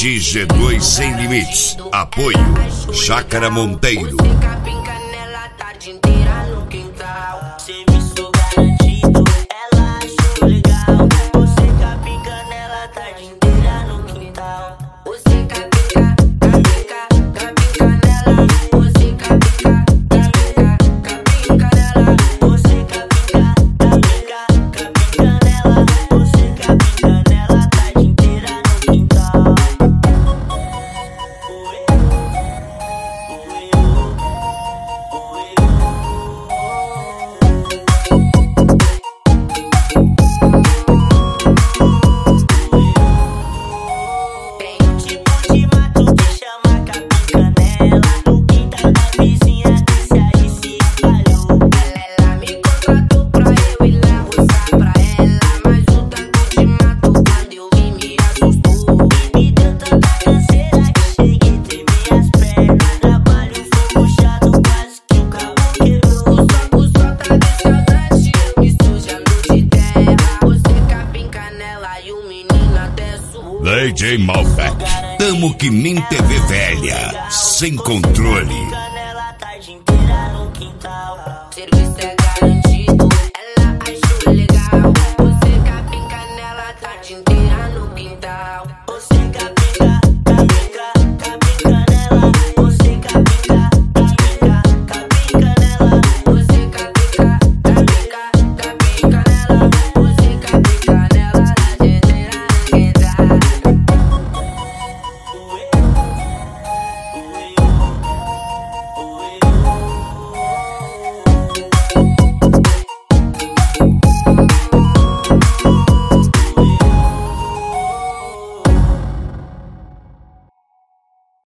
Rede G2 Sem Limites. Apoio Chácara Monteiro. Você capim canela a tarde inteira no quintal. Serviço garantido, ela achou legal. Você capim canela a tarde inteira no quintal. Você capim canela. Você capim canela. Você capim canela. Você capim canela a tarde inteira no quintal. Tem um tipo de mato que chama capim canela. No quintal da vizinha desse aí se espalhou. Ela me contratou pra eu ir lá roçar pra ela. Mas o tanto de mato quando eu vi me assustou. E me deu tanta canseira que cheguei a tremer as pernas. Trabalho foi puxado, quase que o carro quebrou. O sol tá de saudade, eu me sujando de terra. Você capim canela e o menino até suou. DJ Malbec. Tamo que nem TV velha. Sem controle.